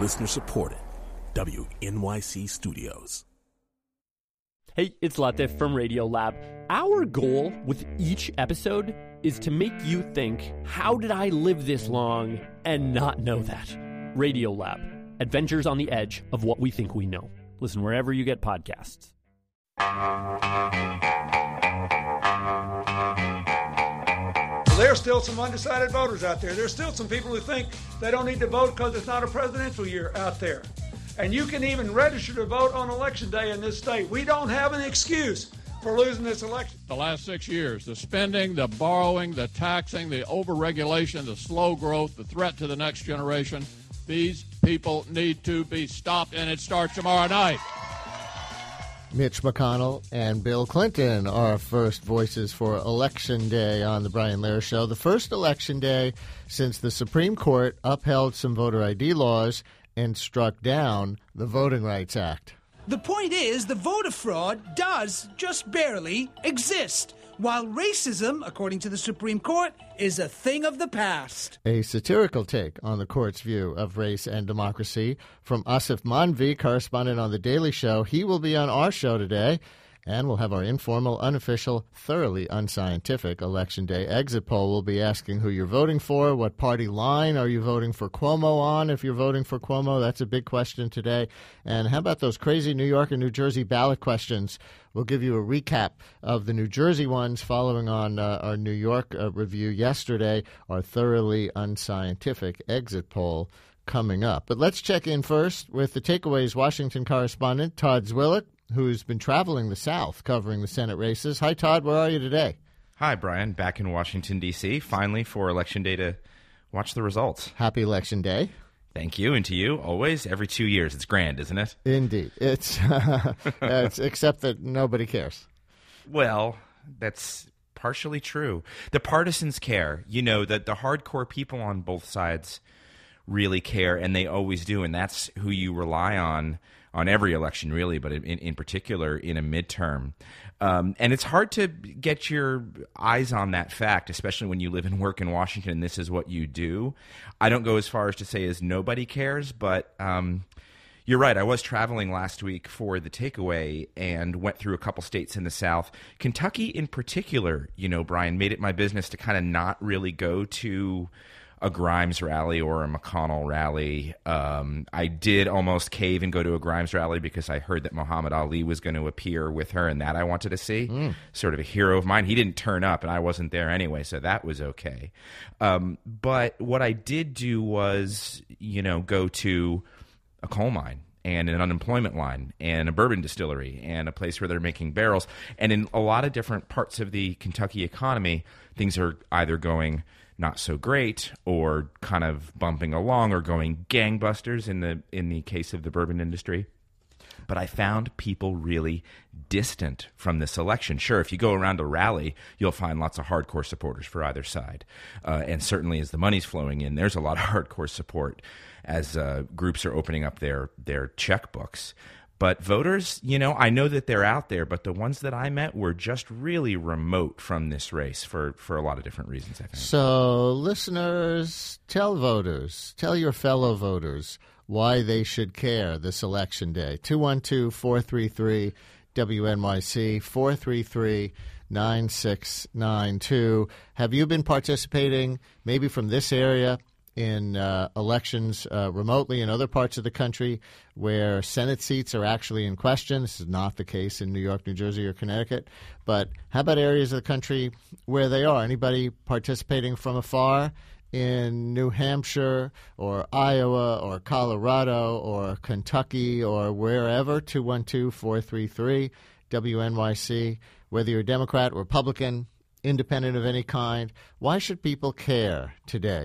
Listener supported. WNYC Studios. Hey, it's Latif from Radiolab. Our goal with each episode is to make you think, how did I live this long and not know that? Radiolab, adventures on the edge of what we think we know. Listen wherever you get podcasts. There's still some undecided voters out there. There's still some people who think they don't need to vote because it's not a presidential year out there. And you can even register to vote on Election Day in this state. We don't have an excuse for losing this election. The last 6 years, the spending, the borrowing, the taxing, the overregulation, the slow growth, the threat to the next generation, these people need to be stopped, and it starts tomorrow night. Mitch McConnell and Bill Clinton are first voices for Election Day on the Brian Lehrer Show. The first election day since the Supreme Court upheld some voter ID laws and struck down the Voting Rights Act. The point is, the voter fraud does just barely exist, while racism, according to the Supreme Court, is a thing of the past. A satirical take on the court's view of race and democracy from Asif Manvi, correspondent on The Daily Show. He will be on our show today, and we'll have our informal, unofficial, thoroughly unscientific Election Day exit poll. We'll be asking who you're voting for, what party line are you voting for Cuomo on. If you're voting for Cuomo, that's a big question today. And how about those crazy New York and New Jersey ballot questions? We'll give you a recap of the New Jersey ones following on our New York review yesterday, our thoroughly unscientific exit poll coming up. But let's check in first with the Takeaways Washington correspondent, Todd Zwillich, who's been traveling the South covering the Senate races. Hi, Todd. Where are you today? Hi, Brian. Back in Washington, D.C., finally for Election Day to watch the results. Happy Election Day. Thank you, and to you, always, every 2 years. It's grand, isn't it? Indeed. It's except that nobody cares. Well, that's partially true. The partisans care. You know, that the hardcore people on both sides really care, and they always do, and that's who you rely on every election, really, but in particular in a midterm. And it's hard to get your eyes on that fact, especially when you live and work in Washington and this is what you do. I don't go as far as to say as nobody cares, but you're right. I was traveling last week for the Takeaway and went through a couple states in the South. Kentucky in particular, you know, Brian, made it my business to kind of not really go to a Grimes rally or a McConnell rally. I did almost cave and go to a Grimes rally because I heard that Muhammad Ali was going to appear with her, and that I wanted to see. Sort of a hero of mine. He didn't turn up, and I wasn't there anyway, so that was okay. But what I did do was, you know, go to a coal mine and an unemployment line and a bourbon distillery and a place where they're making barrels. And in a lot of different parts of the Kentucky economy, things are either going not so great or kind of bumping along or going gangbusters in the case of the bourbon industry. But I found people really distant from this election. Sure, if you go around a rally, you'll find lots of hardcore supporters for either side. And certainly as the money's flowing in, there's a lot of hardcore support as groups are opening up their checkbooks. But voters, you know, I know that they're out there, but the ones that I met were just really remote from this race for a lot of different reasons, I think. So, listeners, tell voters, tell your fellow voters why they should care this Election Day. 212-433-WNYC, 433-9692. Have you been participating maybe from this area in elections remotely in other parts of the country where Senate seats are actually in question? This is not the case in New York, New Jersey, or Connecticut. But how about areas of the country where they are? Anybody participating from afar in New Hampshire or Iowa or Colorado or Kentucky or wherever? 212-433-WNYC. Whether you're a Democrat, Republican, independent of any kind, why should people care today?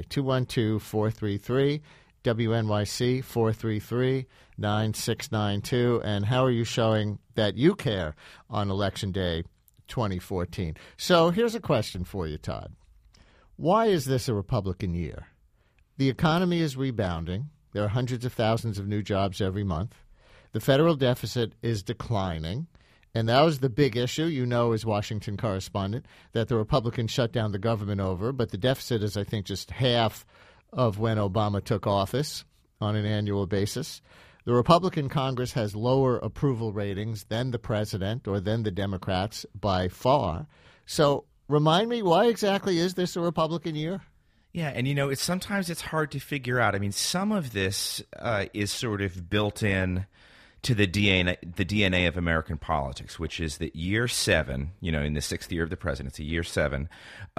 212-433-WNYC, 433-9692. And how are you showing that you care on Election Day 2014? So here's a question for you, Todd. Why is this a Republican year? The economy is rebounding. There are hundreds of thousands of new jobs every month. The federal deficit is declining. And that was the big issue, you know, as Washington correspondent, that the Republicans shut down the government over. But the deficit is, I think, just half of when Obama took office. on an annual basis. The Republican Congress has lower approval ratings than the president or than the Democrats by far. So remind me, why exactly is this a Republican year? Yeah, and sometimes it's hard to figure out. I mean, some of this is sort of built in to the DNA of American politics, which is that year 7, in the 6th year of the presidency, year 7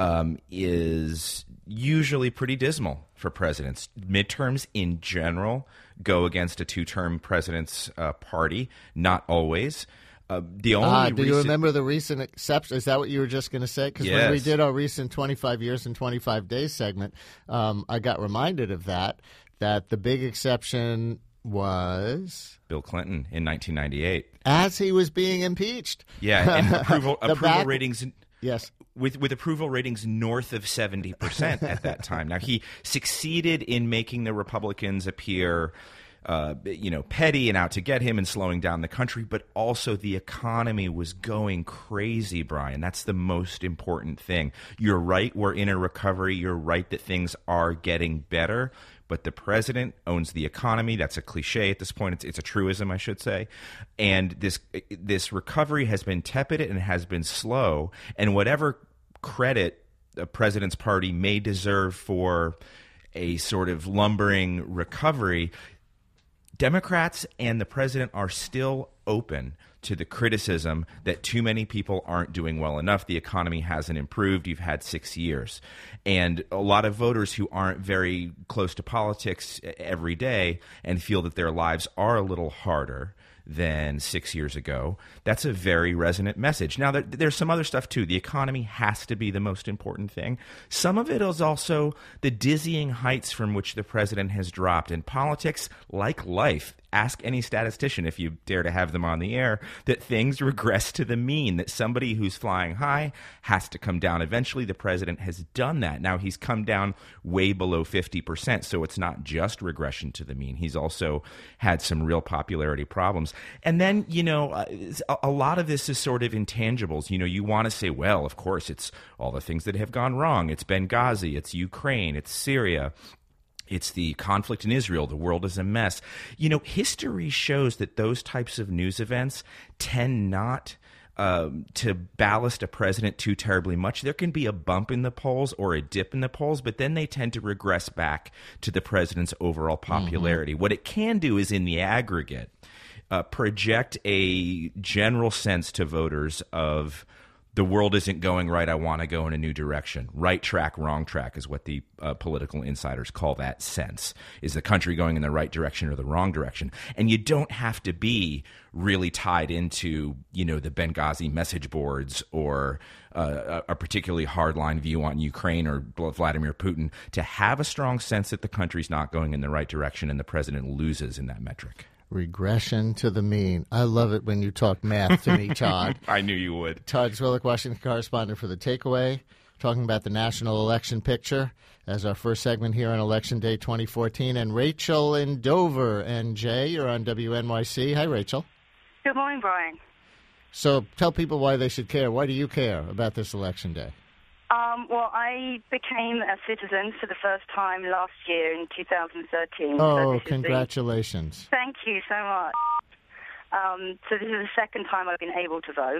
is usually pretty dismal for presidents. Midterms in general go against a 2-term president's party, not always. Do you remember the recent exception? Is that what you were just going to say? Because yes. When we did our recent 25 years and 25 days segment, I got reminded of that the big exception was Bill Clinton in 1998. As he was being impeached. Yeah, and approval ratings. Yes. With approval ratings north of 70% at that time. Now, he succeeded in making the Republicans appear petty and out to get him and slowing down the country, but also the economy was going crazy, Brian. That's the most important thing. You're right, we're in a recovery. You're right that things are getting better, but the president owns the economy. That's a cliche at this point. It's a truism, I should say. And this recovery has been tepid and has been slow, and whatever credit the president's party may deserve for a sort of lumbering recovery, Democrats and the president are still open to the criticism that too many people aren't doing well enough. The economy hasn't improved. You've had 6 years. And a lot of voters who aren't very close to politics every day and feel that their lives are a little harder than 6 years ago, that's a very resonant message. Now, there's some other stuff, too. The economy has to be the most important thing. Some of it is also the dizzying heights from which the president has dropped. In politics, like life, ask any statistician, if you dare to have them on the air, that things regress to the mean, that somebody who's flying high has to come down. Eventually, the president has done that. Now, he's come down way below 50%, so it's not just regression to the mean. He's also had some real popularity problems. And then, a lot of this is sort of intangibles. You want to say, well, of course, it's all the things that have gone wrong. It's Benghazi, it's Ukraine, it's Syria. It's the conflict in Israel. The world is a mess. History shows that those types of news events tend not to ballast a president too terribly much. There can be a bump in the polls or a dip in the polls, but then they tend to regress back to the president's overall popularity. Mm-hmm. What it can do is, in the aggregate, project a general sense to voters of the world isn't going right, I want to go in a new direction. Right track, wrong track is what the political insiders call that sense. Is the country going in the right direction or the wrong direction? And you don't have to be really tied into, the Benghazi message boards or a particularly hardline view on Ukraine or Vladimir Putin to have a strong sense that the country's not going in the right direction and the president loses in that metric. Regression to the mean. I love it when you talk math to me, Todd. I knew you would. Todd Zwillich, Washington correspondent for The Takeaway, talking about the national election picture as our first segment here on Election Day 2014. And Rachel in Dover. And Jay, you're on WNYC. Hi, Rachel. Good morning, Brian. So tell people why they should care. Why do you care about this Election Day? Well, I became a citizen for the first time last year in 2013. Oh, congratulations. Thank you so much. So this is the second time I've been able to vote.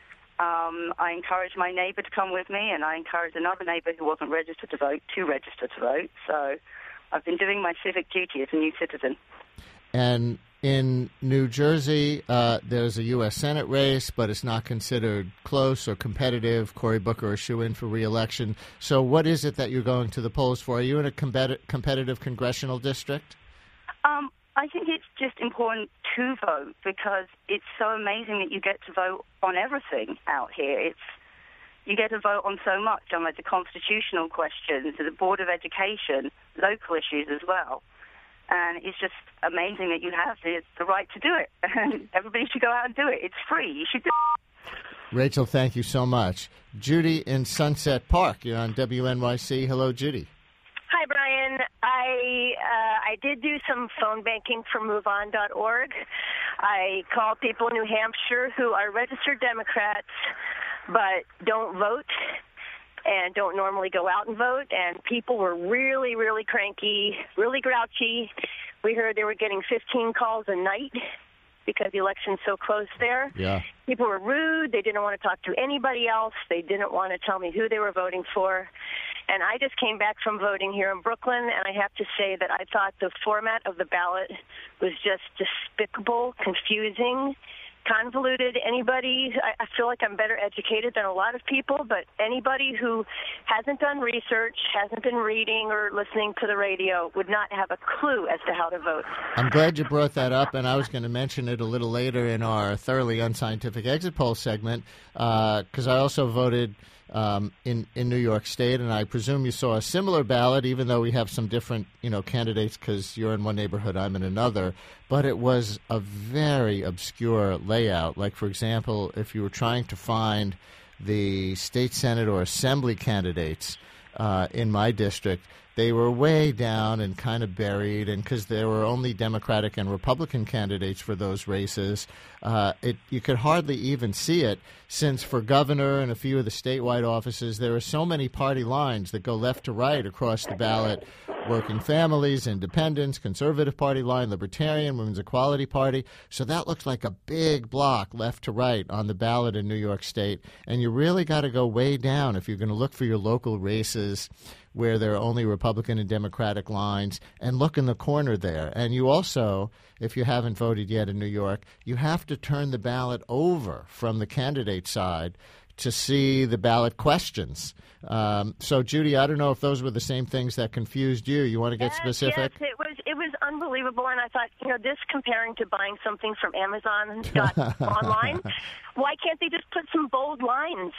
I encouraged my neighbor to come with me, and I encouraged another neighbor who wasn't registered to vote to register to vote. So I've been doing my civic duty as a new citizen. And in New Jersey, there's a U.S. Senate race, but it's not considered close or competitive. Cory Booker is shoo-in for re-election. So what is it that you're going to the polls for? Are you in a competitive congressional district? I think it's just important to vote because it's so amazing that you get to vote on everything out here. You get to vote on so much, on like the constitutional questions, the Board of Education, local issues as well. And it's just amazing that you have the right to do it. And everybody should go out and do it. It's free. You should do it. Rachel, thank you so much. Judy in Sunset Park. You're on WNYC. Hello, Judy. Hi, Brian. I did do some phone banking for MoveOn.org. I called people in New Hampshire who are registered Democrats but don't vote and don't normally go out and vote, and people were really, really cranky, really grouchy, We heard they were getting 15 calls a night because the election's so close there. Yeah. People were rude. They didn't want to talk to anybody else. They didn't want to tell me who they were voting for. And I just came back from voting here in Brooklyn, and I have to say that I thought the format of the ballot was just despicable, confusing, convoluted. I feel like I'm better educated than a lot of people, but anybody who hasn't done research, hasn't been reading or listening to the radio would not have a clue as to how to vote. I'm glad you brought that up, and I was going to mention it a little later in our thoroughly unscientific exit poll segment, because I also voted in New York State, and I presume you saw a similar ballot, even though we have some different, candidates because you're in one neighborhood, I'm in another. But it was a very obscure layout. Like, for example, if you were trying to find the state senate or assembly candidates in my district, they were way down and kind of buried, and because there were only Democratic and Republican candidates for those races, you could hardly even see it, since for governor and a few of the statewide offices, there are so many party lines that go left to right across the ballot: working families, independents, conservative party line, libertarian, women's equality party. So that looks like a big block left to right on the ballot in New York State, and you really got to go way down if you're going to look for your local races where there are only Republican and Democratic lines, and look in the corner there. And you also, if you haven't voted yet in New York, you have to turn the ballot over from the candidate side to see the ballot questions. So, Judy, I don't know if those were the same things that confused you. You want to get specific? Yes, it was unbelievable, and I thought, this comparing to buying something from Amazon online, why can't they just put some bold lines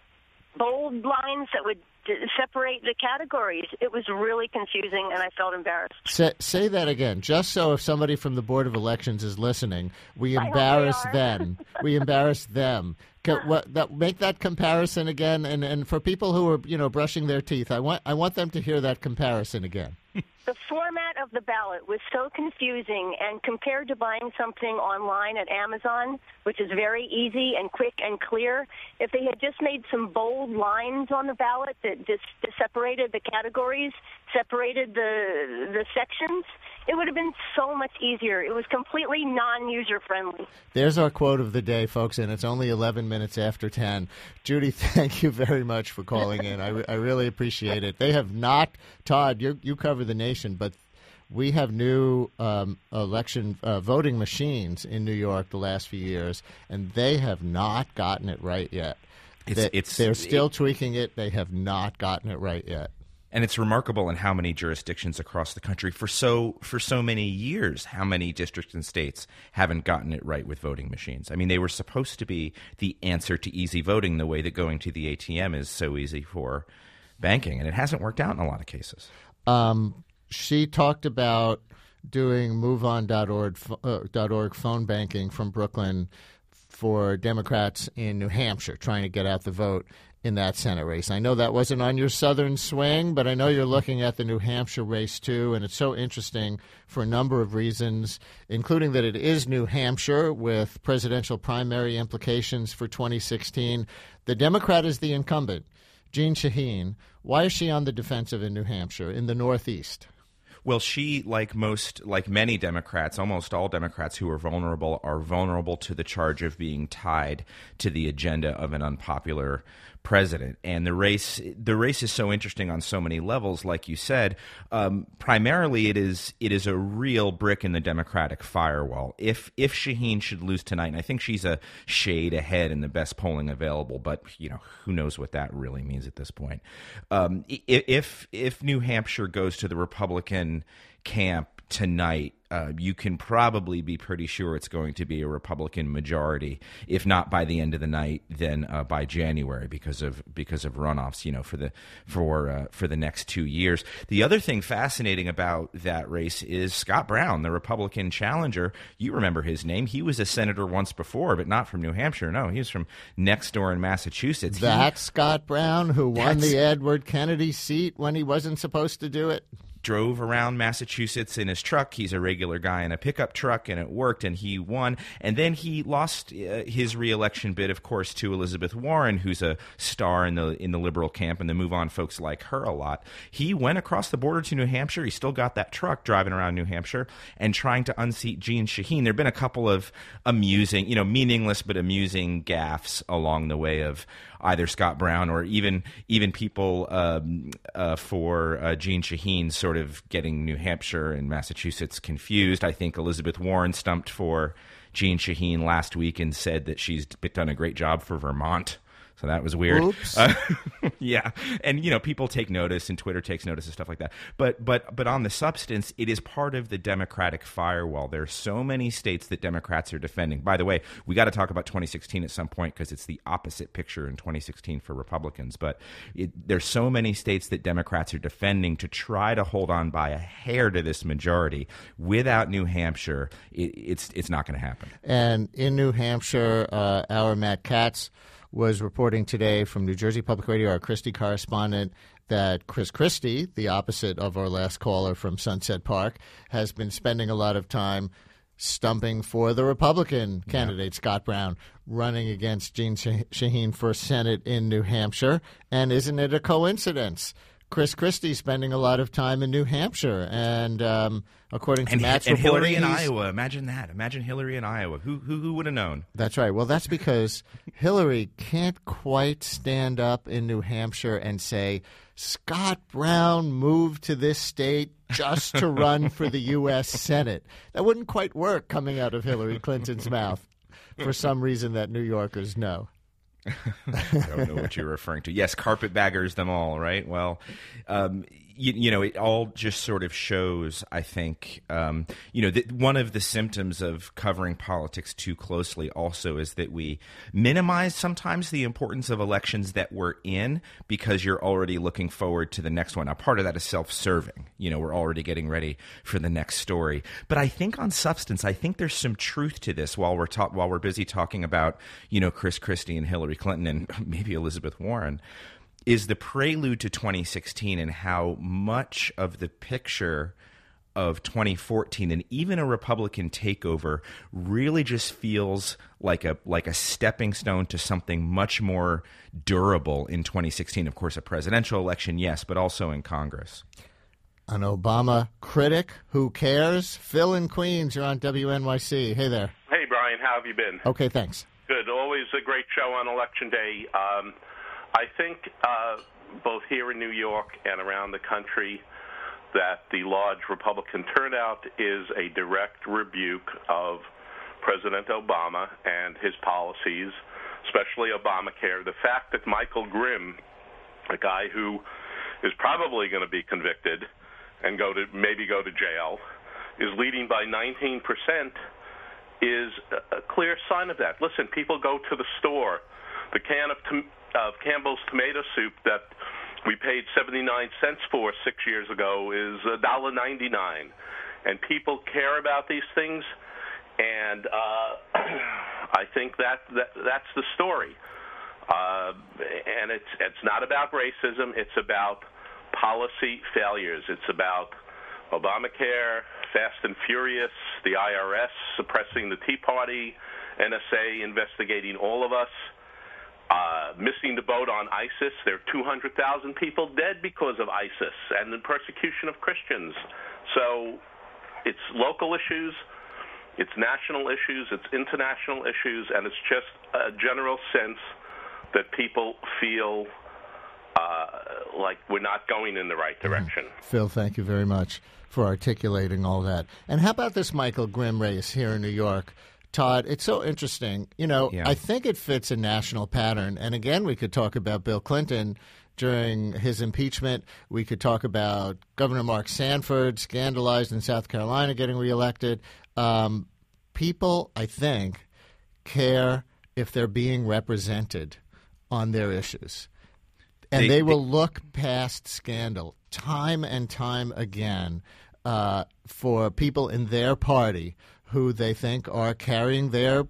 that would separate the categories? It was really confusing, and I felt embarrassed. Say that again, just so if somebody from the Board of Elections is listening, we embarrass them. We embarrass them. Make that comparison again, and for people who are brushing their teeth, I want them to hear that comparison again. The format of the ballot was so confusing, and compared to buying something online at Amazon, which is very easy and quick and clear, if they had just made some bold lines on the ballot that just separated the categories, separated the sections, it would have been so much easier. It was completely non-user friendly. There's our quote of the day, folks, and it's only 11 minutes after 10. Judy, thank you very much for calling in. I really appreciate it. They have not, Todd, you cover the nation, but we have new election voting machines in New York the last few years, and they have not gotten it right yet. They're still tweaking it. They have not gotten it right yet. And it's remarkable in how many jurisdictions across the country for so many years, how many districts and states haven't gotten it right with voting machines. I mean, they were supposed to be the answer to easy voting, the way that going to the ATM is so easy for banking, and it hasn't worked out in a lot of cases. She talked about doing MoveOn.org phone banking from Brooklyn for Democrats in New Hampshire, trying to get out the vote in that Senate race. I know that wasn't on your southern swing, but I know you're looking at the New Hampshire race too, and it's so interesting for a number of reasons, including that it is New Hampshire with presidential primary implications for 2016. The Democrat is the incumbent, Jeanne Shaheen. Why is she on the defensive in New Hampshire, in the Northeast? Well, she, like many Democrats, almost all Democrats who are vulnerable to the charge of being tied to the agenda of an unpopular president. And the race is so interesting on so many levels, like you said. Primarily, it is a real brick in the Democratic firewall. If Shaheen should lose tonight, and I think she's a shade ahead in the best polling available, but who knows what that really means at this point. If New Hampshire goes to the Republican camp tonight, you can probably be pretty sure it's going to be a Republican majority, if not by the end of the night, then by January, because of runoffs, for the next 2 years. The other thing fascinating about that race is Scott Brown, the Republican challenger. You remember his name. He was a senator once before, but not from New Hampshire. No, he was from next door in Massachusetts. Scott Brown, who won the Edward Kennedy seat when he wasn't supposed to do it? drove around Massachusetts in his truck. He's a regular guy in a pickup truck, and it worked, and he won. And then he lost his re-election bid, of course, to Elizabeth Warren, who's a star in the liberal camp, and the Move On folks like her a lot. He went across the border to New Hampshire. He still got that truck driving around New Hampshire and trying to unseat Jeanne Shaheen. There have been a couple of amusing, meaningless but amusing gaffes along the way of either Scott Brown or even people for Jeanne Shaheen sort of getting New Hampshire and Massachusetts confused. I think Elizabeth Warren stumped for Jeanne Shaheen last week and said that she's done a great job for Vermont. So that was weird. Oops. Yeah. And, people take notice, and Twitter takes notice and stuff like that. But on the substance, it is part of the Democratic firewall. There are so many states that Democrats are defending. By the way, we got to talk about 2016 at some point because it's the opposite picture in 2016 for Republicans. But there's so many states that Democrats are defending to try to hold on by a hair to this majority. Without New Hampshire, it's not going to happen. And in New Hampshire, our Matt Katz was reporting today from New Jersey Public Radio, our Christie correspondent, that Chris Christie, the opposite of our last caller from Sunset Park, has been spending a lot of time stumping for the Republican candidate, Scott Brown, running against Jeanne Shaheen for Senate in New Hampshire. And isn't it a coincidence? Chris Christie spending a lot of time in New Hampshire, and according to Matt's reporting, Hillary in Iowa. Imagine that. Imagine Hillary in Iowa. Who would have known? That's right. Well, that's because Hillary can't quite stand up in New Hampshire and say, Scott Brown moved to this state just to run for the U.S. Senate. That wouldn't quite work coming out of Hillary Clinton's mouth for some reason that New Yorkers know. I don't know what you're referring to. Yes, carpetbaggers them all, right? Well, it all just sort of shows, I think, that one of the symptoms of covering politics too closely also is that we minimize sometimes the importance of elections that we're in because you're already looking forward to the next one. Now, part of that is self-serving. We're already getting ready for the next story. But I think on substance, I think there's some truth to this while we're busy talking about, Chris Christie and Hillary Clinton and maybe Elizabeth Warren, is the prelude to 2016 and how much of the picture of 2014 and even a Republican takeover really just feels like a stepping stone to something much more durable in 2016. Of course, a presidential election, yes, but also in Congress. An Obama critic who cares. Phil in Queens, you're on WNYC. Hey there. Hey, Brian. How have you been? Okay, thanks. Good. Always a great show on Election Day. I think both here in New York and around the country that the large Republican turnout is a direct rebuke of President Obama and his policies, especially Obamacare. The fact that Michael Grimm, a guy who is probably going to be convicted and maybe go to jail, is leading by 19% is a clear sign of that. Listen, people go to the store. The can of Campbell's tomato soup that we paid 79 cents for 6 years ago is $1.99. And people care about these things, and I think that's the story. And it's not about racism. It's about policy failures. It's about Obamacare, Fast and Furious, the IRS suppressing the Tea Party, NSA investigating all of us, missing the boat on ISIS. There are 200,000 people dead because of ISIS and the persecution of Christians. So it's local issues, it's national issues, it's international issues, and it's just a general sense that people feel like we're not going in the right direction. Phil, thank you very much for articulating all that. And how about this Michael Grimm race here in New York? Todd, it's so interesting. I think it fits a national pattern. And again, we could talk about Bill Clinton during his impeachment. We could talk about Governor Mark Sanford, scandalized in South Carolina, getting reelected. People, I think, care if they're being represented on their issues. And they will look past scandal time and time again for people in their party who they think are carrying their,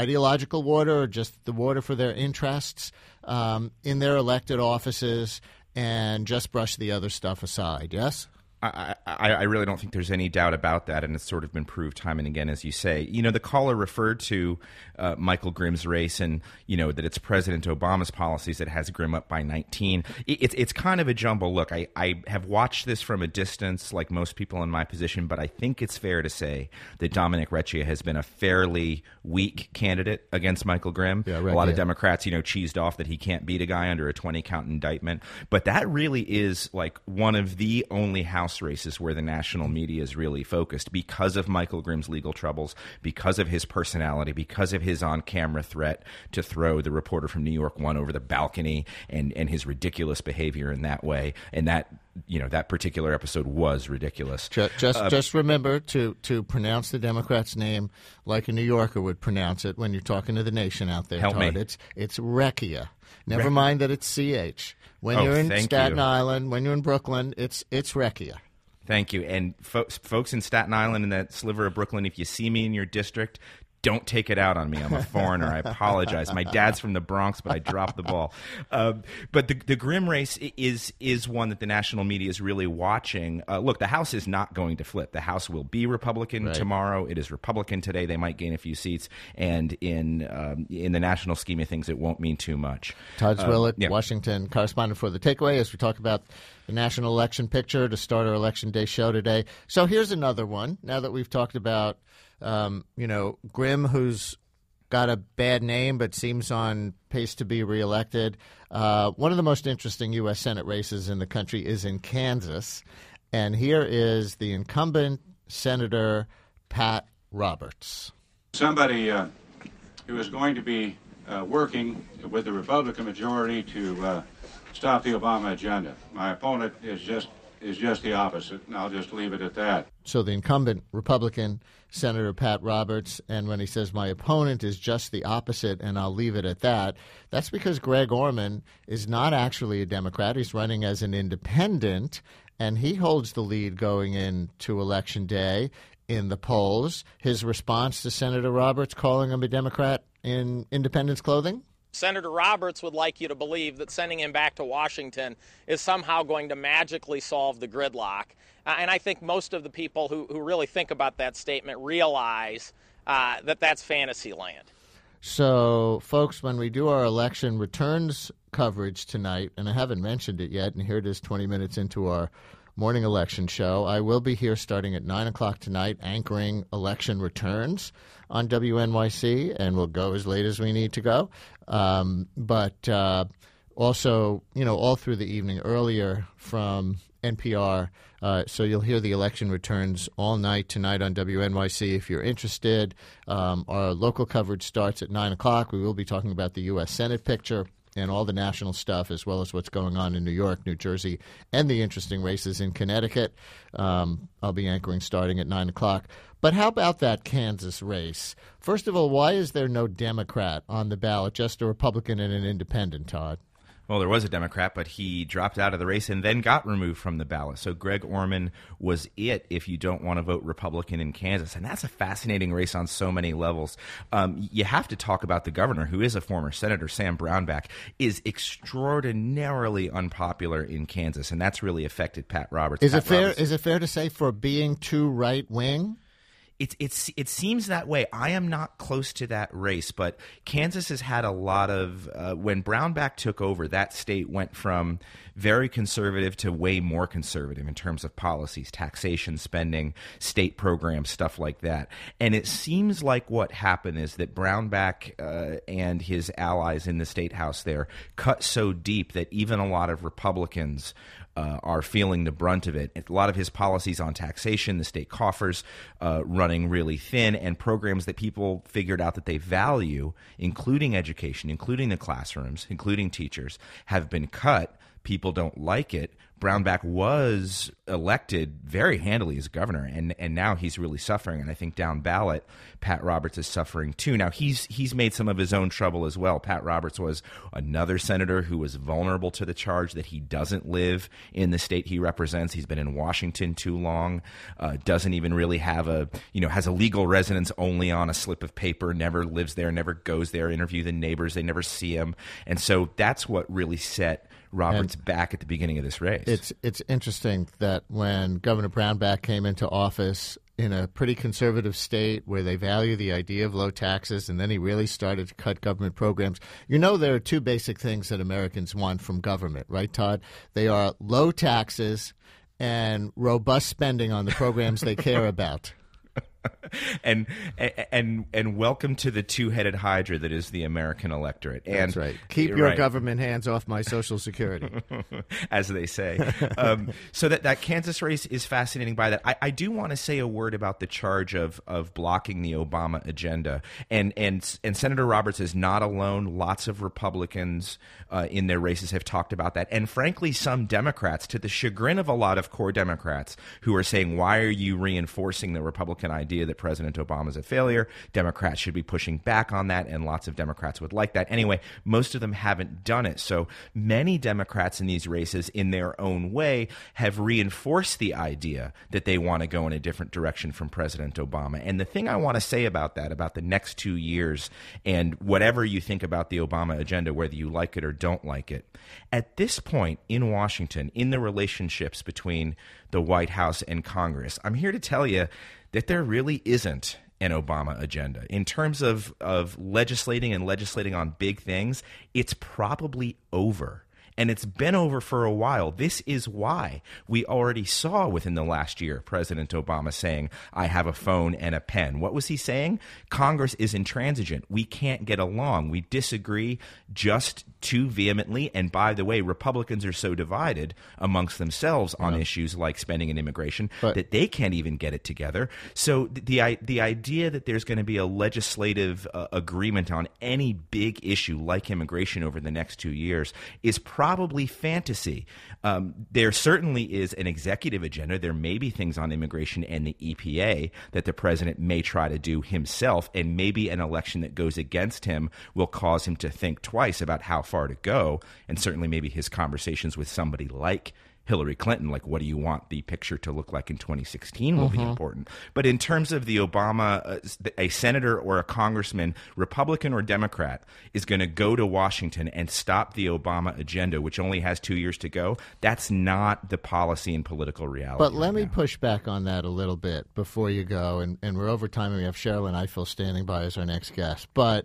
ideological water or just the water for their interests in their elected offices. and just brush the other stuff aside, yes? I really don't think there's any doubt about that, and it's sort of been proved time and again, as you say. You know, the caller referred to Michael Grimm's race and, you know, that it's President Obama's policies that has Grimm up by 19. It's kind of a jumble. Look, I have watched this from a distance, like most people in my position, but I think it's fair to say that Dominic Recchia has been a fairly weak candidate against Michael Grimm. Yeah, right, a lot of Democrats, you know, cheesed off that he can't beat a guy under a 20-count indictment. But that really is like one of the only House races where the national media is really focused because of Michael Grimm's legal troubles, because of his personality, because of his on-camera threat to throw the reporter from New York One over the balcony, and his ridiculous behavior in that way. And that, you know, that particular episode was ridiculous. Just remember to pronounce the Democrat's name like a New Yorker would pronounce it when you're talking to the nation out there. Help me. It's Recchia. Never mind that it's CH. When you're in Staten Island, when you're in Brooklyn, it's Recchia. Thank you. And folks in Staten Island and that sliver of Brooklyn, if you see me in your district, don't take it out on me. I'm a foreigner. I apologize. My dad's from the Bronx, but I dropped the ball. But the Grimm race is one that the national media is really watching. Look, the House is not going to flip. The House will be Republican tomorrow. It is Republican today. They might gain a few seats, and in the national scheme of things, it won't mean too much. Todd Zwillet, Washington correspondent for The Takeaway, as we talk about the national election picture to start our Election Day show today. So here's another one. Now that we've talked about Grimm, who's got a bad name but seems on pace to be reelected. One of the most interesting U.S. Senate races in the country is in Kansas. And here is the incumbent Senator Pat Roberts. Somebody who is going to be working with the Republican majority to stop the Obama agenda. My opponent is just the opposite, and I'll just leave it at that. So the incumbent Republican Senator Pat Roberts, and when he says my opponent is just the opposite and I'll leave it at that, that's because Greg Orman is not actually a Democrat. He's running as an independent, and he holds the lead going into Election Day in the polls. His response to Senator Roberts calling him a Democrat in independent's clothing? Senator Roberts would like you to believe that sending him back to Washington is somehow going to magically solve the gridlock. And I think most of the people who really think about that statement realize that that's fantasy land. So, folks, when we do our election returns coverage tonight, and I haven't mentioned it yet, and here it is 20 minutes into our morning election show, I will be here starting at 9 o'clock tonight anchoring election returns on WNYC, and we'll go as late as we need to go. But also, you know, all through the evening earlier from NPR. So you'll hear the election returns all night tonight on WNYC if you're interested. Our local coverage starts at 9 o'clock. We will be talking about the U.S. Senate picture and all the national stuff, as well as what's going on in New York, New Jersey, and the interesting races in Connecticut. I'll be anchoring starting at 9 o'clock. But how about that Kansas race? First of all, why is there no Democrat on the ballot, just a Republican and an independent, Todd? Well, there was a Democrat, but he dropped out of the race and then got removed from the ballot. So Greg Orman was it if you don't want to vote Republican in Kansas. And that's a fascinating race on so many levels. You have to talk about the governor, who is a former senator, Sam Brownback, is extraordinarily unpopular in Kansas. And that's really affected Pat Roberts. Is it fair to say for being too right-wing? It seems that way. I am not close to that race, but Kansas has had a lot of when Brownback took over, that state went from very conservative to way more conservative in terms of policies, taxation, spending, state programs, stuff like that. And it seems like what happened is that Brownback and his allies in the state house there cut so deep that even a lot of Republicans are feeling the brunt of it. A lot of his policies on taxation, the state coffers running really thin, and programs that people figured out that they value, including education, including the classrooms, including teachers, have been cut. People don't like it. Brownback was elected very handily as governor, and now he's really suffering. And I think down ballot, Pat Roberts is suffering too. Now, he's made some of his own trouble as well. Pat Roberts was another senator who was vulnerable to the charge that he doesn't live in the state he represents. He's been in Washington too long, doesn't even really have has a legal residence only on a slip of paper, never lives there, never goes there, interview the neighbors, they never see him. And so that's what really set Roberts back at the beginning of this race. It's interesting that when Governor Brownback came into office in a pretty conservative state where they value the idea of low taxes, and then he really started to cut government programs. You know, there are two basic things that Americans want from government, right, Todd? They are low taxes and robust spending on the programs they care about. And welcome to the two-headed hydra that is the American electorate. And that's right. Keep your government hands off my Social Security, as they say. So that Kansas race is fascinating. By that, I do want to say a word about the charge of blocking the Obama agenda. And Senator Roberts is not alone. Lots of Republicans in their races have talked about that, and frankly, some Democrats, to the chagrin of a lot of core Democrats, who are saying, "Why are you reinforcing the Republican idea that President Obama is a failure? Democrats should be pushing back on that," and lots of Democrats would like that. Anyway, most of them haven't done it. So many Democrats in these races, in their own way, have reinforced the idea that they want to go in a different direction from President Obama. And the thing I want to say about that, about the next 2 years, and whatever you think about the Obama agenda, whether you like it or don't like it, at this point in Washington, in the relationships between the White House and Congress, I'm here to tell you that there really isn't an Obama agenda. In terms of legislating on big things, it's probably over. And it's been over for a while. This is why we already saw within the last year President Obama saying, "I have a phone and a pen." What was he saying? Congress is intransigent. We can't get along. We disagree just too vehemently. And by the way, Republicans are so divided amongst themselves on issues like spending and immigration that they can't even get it together. So the idea that there's going to be a legislative agreement on any big issue like immigration over the next 2 years is probably fantasy. There certainly is an executive agenda. There may be things on immigration and the EPA that the president may try to do himself, and maybe an election that goes against him will cause him to think twice about how far to go, and certainly maybe his conversations with somebody like Hillary Clinton, like what do you want the picture to look like in 2016 will be important. But in terms of the Obama, a senator or a congressman, Republican or Democrat, is going to go to Washington and stop the Obama agenda, which only has 2 years to go, that's not the policy and political reality. But let me push back on that a little bit before you go. And we're over time, and we have Sherilyn Ifill standing by as our next guest. But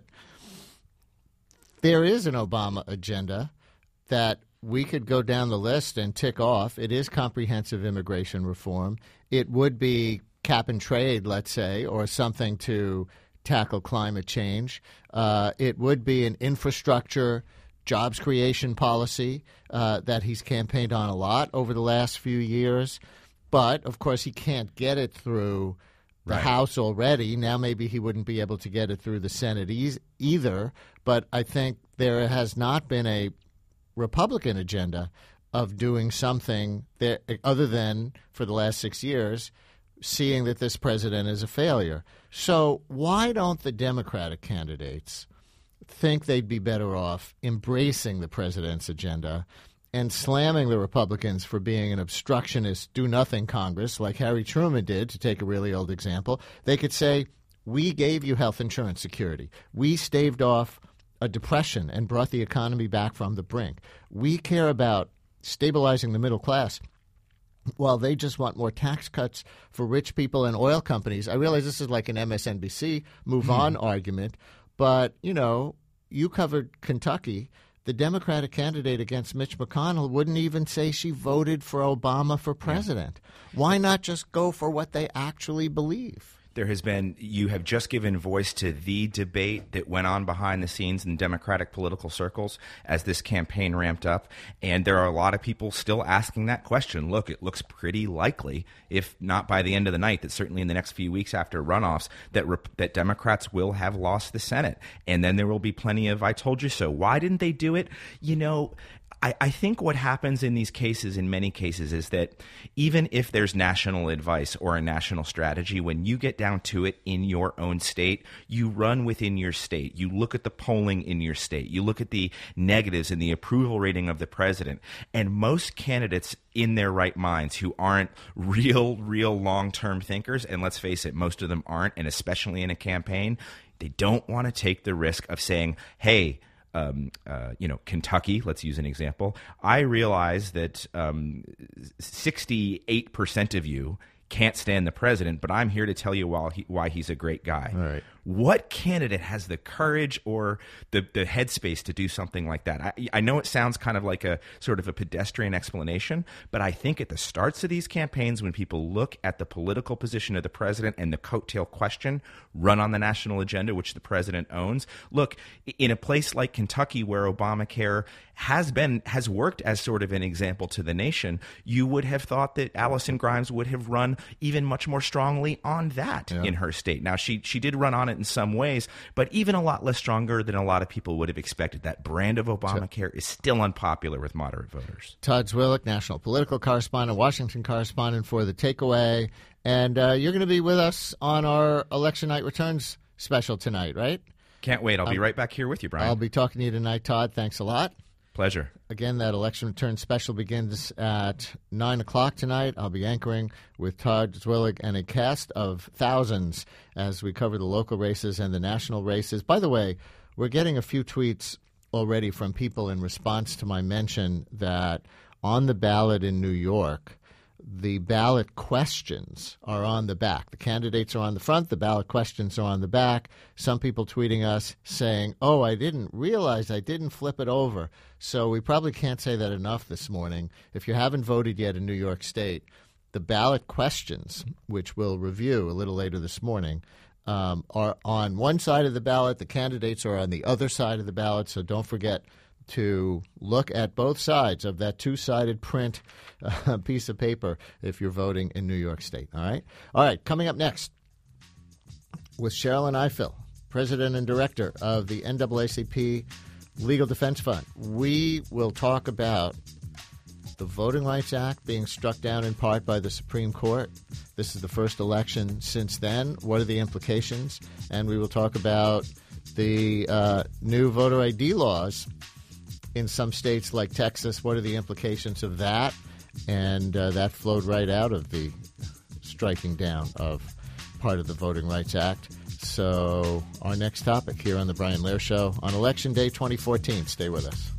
there is an Obama agenda that we could go down the list and tick off. It is comprehensive immigration reform. It would be cap and trade, let's say, or something to tackle climate change. It would be an infrastructure jobs creation policy that he's campaigned on a lot over the last few years. But, of course, he can't get it through the House already. Now maybe he wouldn't be able to get it through the Senate either. But I think there has not been a Republican agenda of doing something that, other than for the last 6 years, seeing that this president is a failure. So why don't the Democratic candidates think they'd be better off embracing the president's agenda and slamming the Republicans for being an obstructionist, do-nothing Congress, like Harry Truman did, to take a really old example? They could say, we gave you health insurance security. We staved off a depression and brought the economy back from the brink. We care about stabilizing the middle class, while they just want more tax cuts for rich people and oil companies. I realize this is like an MSNBC move-on argument, but, you know, you covered Kentucky. The Democratic candidate against Mitch McConnell wouldn't even say she voted for Obama for president. Why not just go for what they actually believe? You have just given voice to the debate that went on behind the scenes in Democratic political circles as this campaign ramped up. And there are a lot of people still asking that question. Look, it looks pretty likely, if not by the end of the night, that certainly in the next few weeks after runoffs, that Democrats will have lost the Senate. And then there will be plenty of I told you so. Why didn't they do it? You know, I think what happens in these cases, in many cases, is that even if there's national advice or a national strategy, when you get down to it in your own state, you run within your state. You look at the polling in your state. You look at the negatives and the approval rating of the president. And most candidates in their right minds who aren't real long-term thinkers, and let's face it, most of them aren't, and especially in a campaign, they don't want to take the risk of saying, hey, Kentucky, let's use an example, I realize that 68% of you can't stand the president, but I'm here to tell you why he's a great guy. All right. What candidate has the courage or the headspace to do something like that? I know it sounds kind of like a sort of a pedestrian explanation, but I think at the starts of these campaigns, when people look at the political position of the president and the coattail question run on the national agenda, which the president owns, look, in a place like Kentucky where Obamacare has worked as sort of an example to the nation, you would have thought that Allison Grimes would have run even much more strongly on that in her state. Now, she did run on it in some ways, but even a lot less stronger than a lot of people would have expected. That brand of Obamacare is still unpopular with moderate voters. Todd Zwillich, national political correspondent, Washington correspondent for The Takeaway. And you're going to be with us on our Election Night Returns special tonight, right? Can't wait. I'll be right back here with you, Brian. I'll be talking to you tonight, Todd. Thanks a lot. Pleasure. Again, that election return special begins at 9 o'clock tonight. I'll be anchoring with Todd Zwillich and a cast of thousands as we cover the local races and the national races. By the way, we're getting a few tweets already from people in response to my mention that on the ballot in New York, the ballot questions are on the back. The candidates are on the front. The ballot questions are on the back. Some people tweeting us saying, oh, I didn't realize I didn't flip it over. So we probably can't say that enough this morning. If you haven't voted yet in New York State, the ballot questions, which we'll review a little later this morning, are on one side of the ballot. The candidates are on the other side of the ballot. So don't forget to look at both sides of that two-sided print piece of paper if you're voting in New York State. All right. Coming up next with Sherrilyn Ifill, president and director of the NAACP Legal Defense Fund. We will talk about the Voting Rights Act being struck down in part by the Supreme Court. This is the first election since then. What are the implications? And we will talk about the new voter ID laws in some states like Texas. What are the implications of that? And that flowed right out of the striking down of part of the Voting Rights Act. So our next topic here on The Brian Lehrer Show on Election Day 2014. Stay with us.